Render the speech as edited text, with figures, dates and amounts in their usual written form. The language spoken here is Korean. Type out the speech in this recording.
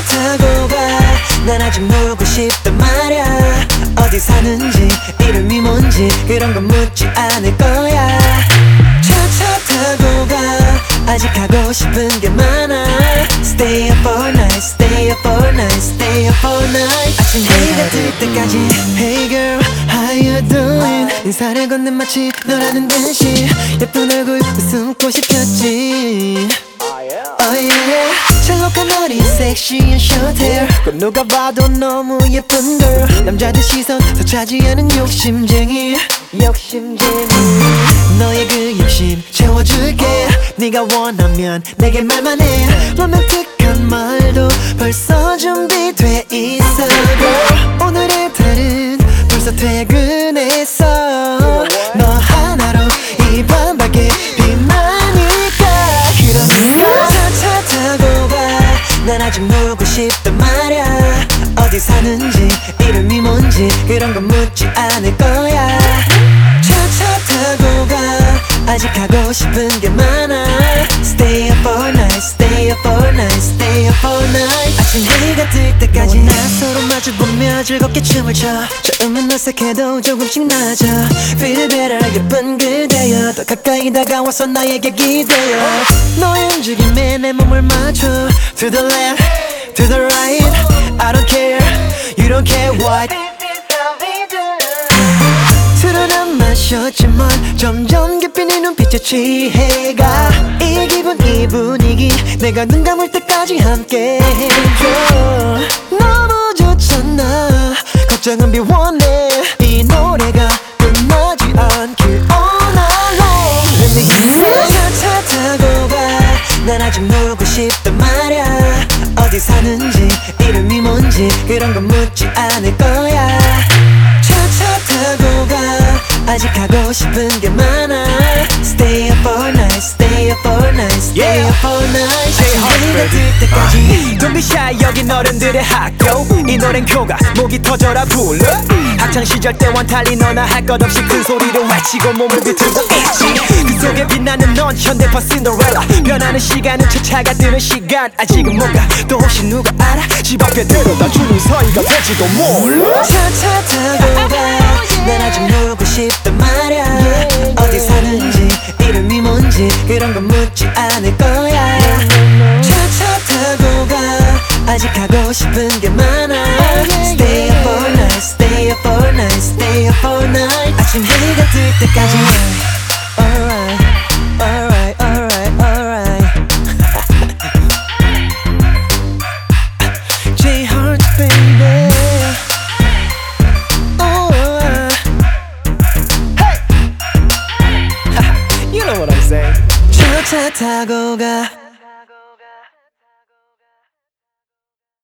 타고 가. 난 아직 놀고 싶단 말야. 어디 사는지 이름이 뭔지 그런 건 묻지 않을 거야. 차 타고 가. 아직 하고 싶은 게 많아. Stay up all night, stay up all night, stay up all night. 아침 해가 뜰 때까지. Hey girl, how you doing? 인사를 건넨 마치 너라는 듯이 예쁜 얼굴 웃음꽃이 폈지. Oh yeah. 찰록한 머리, 섹시한 숏헤어. 꼭 누가 봐도 너무 예쁜 girl. 남자들 시선 더 차지하는 욕심쟁이. 너의 그 욕심 채워줄게. 네가 원하면 내게 말만 해. 로맨틱한 말도 벌써 준비돼 있어. 오늘의 달은 벌써 퇴근했어. 너 하나로 이 밤밖에 빛나니까. 그러니까 차 타고 가. 난 아직 놀고 싶단 말야. 어디 사는지 이름이 뭔지 그런 건 묻지 않을 거야. 차 타고 가. 아직 하고 싶은 게 많아. Stay up all night, stay up all night, stay up all night. 아침 해가 뜰 때까지. 나 서로 마주보며 즐겁게 춤을 춰. 처음엔 어색해도 조금씩 나아져. Feel better 예쁜 그대여. 더 가까이 다가와서 나에게 기대어. 너의 움직임에 내 몸을 맞춰. To the left, to the right. I don't care, you don't care what. 술은 안 마셨지만 점점 깊이 네 눈빛에 취해가. 이 기분 이 분위기 내가 눈 감을 때까지 함께 해줘. 너무 좋잖아. 걱정은 비워내. 이 노래가 끝나지 않길 all night long. Let me hear it. 차 타고 가. 난 아직 놀고 싶단 말야. 어디 사는지 이름이 뭔지 그런 건 묻지 않을 거야. 차 타고 가. 아직 하고 싶은 게 많아. Stay up all night, stay up all night, stay up all night. 아침 해가 뜰 때까지. Don't be shy 여긴 어른들의 학교. 이 노래는 교가 목이 터져라 불러. 학창시절 때와는 달리 너나 할 것 없이 큰 소리로 외치고 몸을 비틀고 있지. 그 속에 빛나는 넌 현대판 신데렐라. 변하는 시간은 차차가 뜨는 시간. 아직은 뭔가 또 혹시 누가 알아. 집 앞에 데려다 주는 서희가 될지도 몰라. 차 타고 가. 난 아직 놀고 싶단 말야. 어디 사는지 이름이 뭔지 그런 건 묻지 않을 거야. 차 타고 가. 아직 하고 싶은 게 많아. Stay up all night, stay up all night, stay up all night. 아침 해가 뜰 때까지. Alright, alright, alright, alright. J-Heart baby. You know what I'm saying. 차 타고 가.